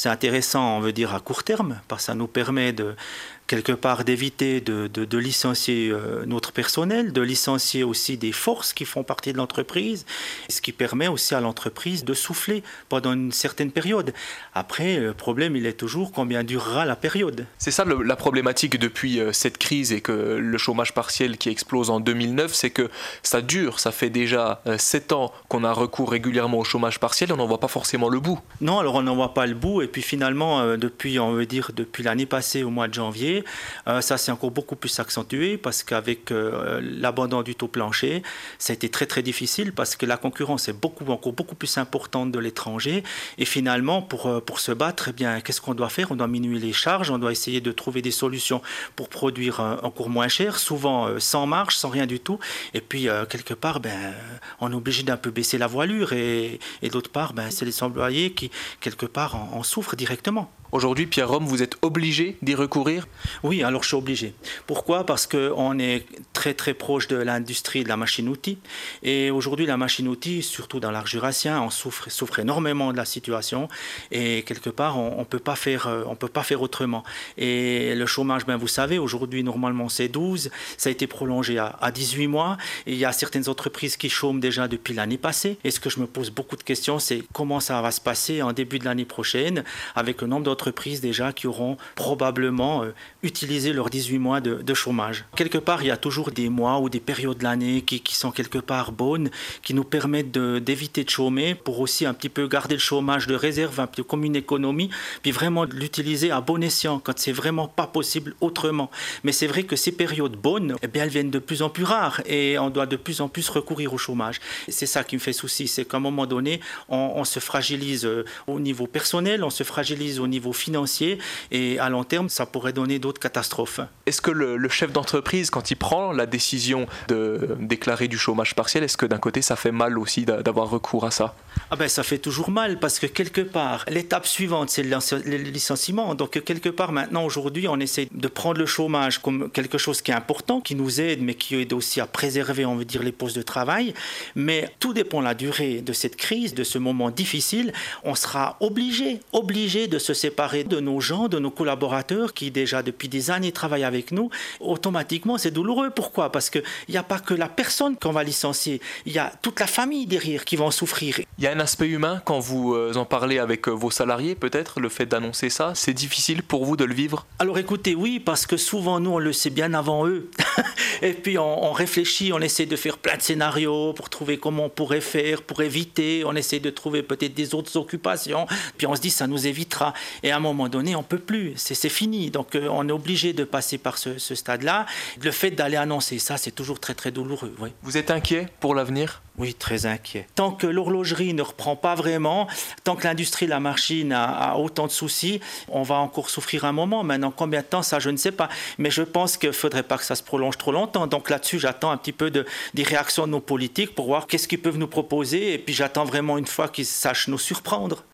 c'est intéressant, on veut dire, à court terme, parce que ça nous permet quelque part d'éviter de licencier notre personnel, de licencier aussi des forces qui font partie de l'entreprise, ce qui permet aussi à l'entreprise de souffler pendant une certaine période. Après, le problème, il est toujours combien durera la période. C'est ça la problématique depuis cette crise et que le chômage partiel qui explose en 2009, c'est que ça dure, ça fait déjà 7 ans qu'on a recours régulièrement au chômage partiel et on n'en voit pas forcément le bout. Non, alors on n'en voit pas le bout et puis finalement, depuis l'année passée au mois de janvier, ça s'est encore beaucoup plus accentué parce qu'avec l'abandon du taux plancher, ça a été très très difficile parce que la concurrence est encore beaucoup plus importante de l'étranger et finalement pour se battre, eh bien, qu'est-ce qu'on doit faire? On doit diminuer les charges, on doit essayer de trouver des solutions pour produire encore moins cher, souvent sans marge, sans rien du tout et puis quelque part, on est obligé d'un peu baisser la voilure et d'autre part, c'est les employés qui quelque part en souffrent directement. Aujourd'hui, Pierre Rome, vous êtes obligé d'y recourir? Oui, alors je suis obligé. Pourquoi? Parce qu'on est très très proche de l'industrie de la machine-outil. Et aujourd'hui, la machine-outil, surtout dans l'Arc jurassien, on souffre énormément de la situation. Et quelque part, on peut pas faire autrement. Et le chômage, vous savez, aujourd'hui, normalement, c'est 12. Ça a été prolongé à 18 mois. Et il y a certaines entreprises qui chôment déjà depuis l'année passée. Et ce que je me pose beaucoup de questions, c'est comment ça va se passer en début de l'année prochaine avec le nombre d'entreprises déjà qui auront probablement utilisé leurs 18 mois de chômage. Quelque part, il y a toujours des mois ou des périodes de l'année qui sont quelque part bonnes, qui nous permettent d'éviter de chômer pour aussi un petit peu garder le chômage de réserve, un peu comme une économie, puis vraiment l'utiliser à bon escient quand c'est vraiment pas possible autrement. Mais c'est vrai que ces périodes bonnes, elles viennent de plus en plus rares et on doit de plus en plus recourir au chômage. C'est ça qui me fait souci, c'est qu'à un moment donné, on se fragilise au niveau personnel, on se fragilise au niveau financier et à long terme, ça pourrait donner d'autres catastrophes. Est-ce que le chef d'entreprise, quand il prend la décision de déclarer du chômage partiel, est-ce que d'un côté, ça fait mal aussi d'avoir recours à ça? Ça fait toujours mal parce que quelque part, l'étape suivante, c'est le licenciement. Donc quelque part, maintenant, aujourd'hui, on essaie de prendre le chômage comme quelque chose qui est important, qui nous aide, mais qui aide aussi à préserver, on veut dire, les postes de travail. Mais tout dépend de la durée de cette crise, de ce moment difficile. On sera obligé de se séparer de nos gens, de nos collaborateurs qui déjà depuis des années travaillent avec nous. Automatiquement, c'est douloureux. Pourquoi? Parce qu'il n'y a pas que la personne qu'on va licencier, il y a toute la famille derrière qui va en souffrir. Il y a un aspect humain quand vous en parlez avec vos salariés, peut-être, le fait d'annoncer ça, c'est difficile pour vous de le vivre? Alors écoutez, oui, parce que souvent nous on le sait bien avant eux. Et puis on réfléchit, on essaie de faire plein de scénarios pour trouver comment on pourrait faire, pour éviter, on essaie de trouver peut-être des autres occupations, puis on se dit ça nous évitera. Et à un moment donné, on ne peut plus, c'est fini. Donc on est obligé de passer par ce stade-là. Le fait d'aller annoncer ça, c'est toujours très très douloureux. Oui. Vous êtes inquiet pour l'avenir? Oui, très inquiet. Tant que l'horlogerie ne reprend pas vraiment, tant que l'industrie, la machine a autant de soucis, on va encore souffrir un moment. Maintenant, combien de temps, ça, je ne sais pas. Mais je pense qu'il ne faudrait pas que ça se prolonge trop longtemps. Donc là-dessus, j'attends un petit peu des réactions de nos politiques pour voir qu'est-ce qu'ils peuvent nous proposer. Et puis j'attends vraiment une fois qu'ils sachent nous surprendre.